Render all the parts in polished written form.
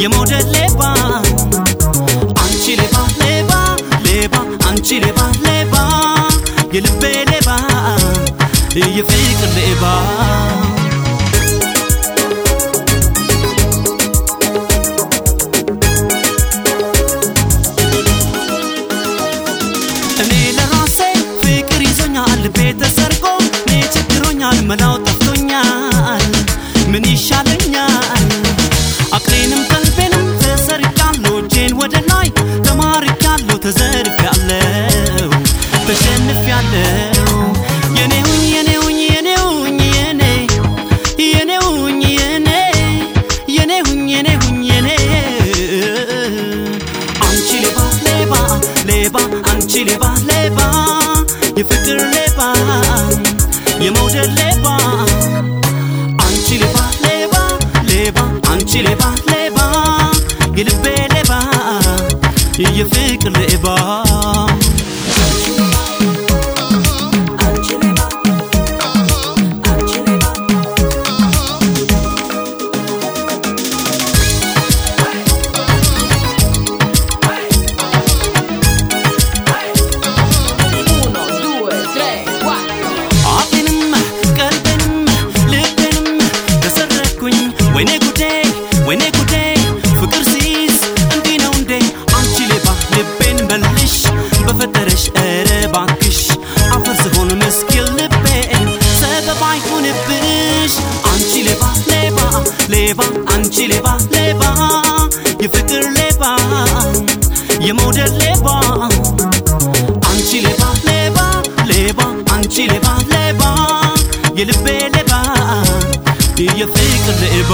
የመውደድ ሌባ አንቺ ሌባ ሌባ ሌባ አንቺ ሌባ ሌባ የልቤ ሌባ የፍቅር ሌባ እኔ ለራሴ ፍቅር ይዞኛል ልቤ ተሰርቆ እኔ ችግሮኛል መላው ጠፍቶኛል ምን ይሻለኛል አቅሌንም ቀልቤንም ተሰርቃለሁ እጄን ወደ ላይ ተማርካለሁ ተዘርፌያለሁ ተሸንፌያለሁ የኔውኝ የኔውኝ የኔውኝ የኔ የኔውኝ የኔ የኔውኝ የኔውኝ የኔ አንቺ ሌባ ሌባ ሌባ አንቺ ሌባ ሌባ የፍቅር ሌባ የመውደድ ሌባ አንቺ ሌባ ሌባ ሌባ አንቺ ሌባ ሌባ የልቤ ሌባ የፍቅር ሌባ ወይኔ ጉዴ ፍቅር ሲይዝ እንዲህ ነው እንዴ አንቺ ሌባ ልቤን መልሽ በፈጠረሽ ኧረ እባክሽ አፈር ስሆን ምስኪን ልቤን ሰበብ አይሁንብሽ አንቺ ሌባ ሌባ ሌባ አንቺ ሌባ ሌባ የፍቅር ሌባ የመውደድ ሌባ አንቺ ሌባ ሌባ ሌባ አንቺ ሌባ ሌባ የልቤ ሌባ የፍቅር ሌባ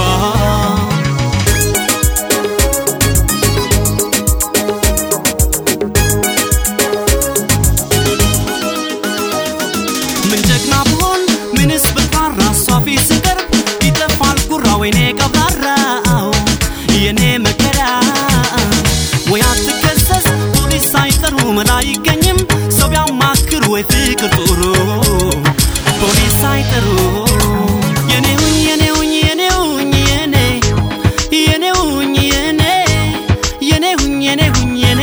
ምን ጀግና ብሆን ምንስ ብጣራ ሷፊ ስቀርብ ይጠፋል ጉራ ወይኔ ቀብራራው የኔ መከራ ወይ አትከሰስ ፖሊስ ሳይጠሩ መላ አይገኝም ሰው ቢያማክሩ ወይ ፍቅር ጥሩ ፖሊስ ሳይጠሩ የኔውኝ የኔውኝ የኔውኝ የኔ የኔውኝ የኔ የኔውኝ የኔውኝ የኔ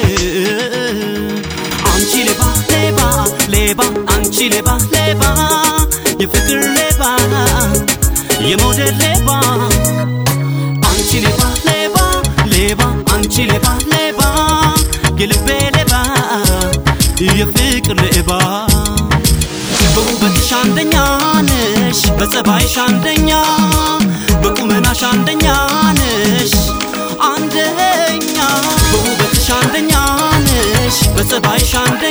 አንቺ ሌባ ሌባ ሌባ አንቺ ሌባ ሌባ የፍቅር ሌባ የመውደድ ሌባ አንቺ ሌባ ሌባ ሌባ አንቺ ሌባ ሌባ የልቤ ሌባ የፍቅር ሌባ በውበትሽ አንደኛ ነሽ በጸባይሽ አንደኛ በቁመናሽ አንደኛ ነሽ አንደኛ በውበትሽ አንደኛ ነሽ በጸባይሽ አንደኛ